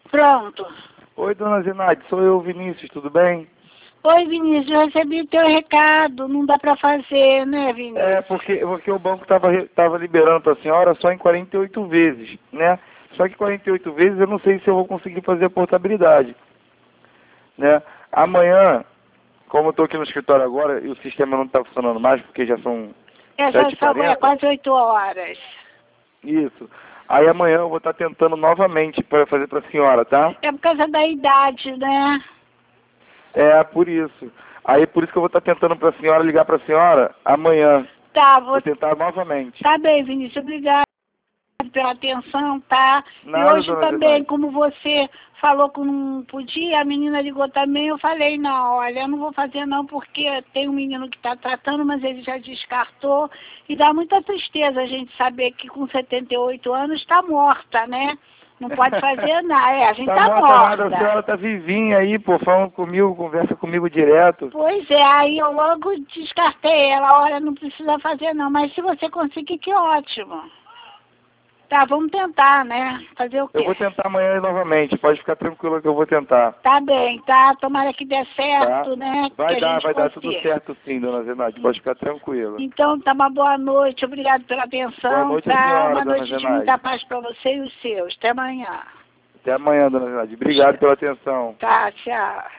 Pronto. Oi, dona Zenaide, sou eu, Vinícius, tudo bem? Oi, Vinícius, eu recebi o teu recado, não dá pra fazer, né, Vinícius? É, porque o banco tava liberando para a senhora só em 48 vezes, né? Só que 48 vezes eu não sei se eu vou conseguir fazer a portabilidade, né? Amanhã, como eu estou aqui no escritório agora e o sistema não está funcionando mais, porque já são Já são 7h40. quase 8 horas. Isso. Aí amanhã eu vou estar tentando novamente para fazer para a senhora, tá? É por causa da idade, né? É, por isso. Aí por isso que eu vou estar tentando para a senhora ligar para a senhora amanhã. Tá, Vou tentar novamente. Tá bem, Vinícius, obrigada pela atenção, tá? E Nada, hoje dona também, Zenaide. como você falou que não podia, a menina ligou também, eu falei, não, olha, eu não vou fazer não, porque tem um menino que está tratando, mas ele já descartou, e dá muita tristeza a gente saber que com 78 anos está morta, né? Não pode fazer nada, a gente tá morta morta. nada, a senhora tá vivinha aí, pô, falando comigo, conversa comigo direto. Pois é, aí eu logo descartei ela, olha, não precisa fazer não, mas se você conseguir, que ótimo. Tá, vamos tentar, né? Fazer o quê? Eu vou tentar amanhã novamente, pode ficar tranquila que eu vou tentar. Tá bem, tá? Tomara que dê certo, Tá? né? Vai dar consiga. tudo certo sim, dona Zenaide, pode ficar tranquila. Então, tá, uma boa noite, obrigado pela atenção, Boa noite, tá? senhora, Uma dona noite de Zenaide. muita paz pra você e os seus. Até amanhã. Até amanhã, dona Zenaide. Obrigado pela atenção. Tá, tchau.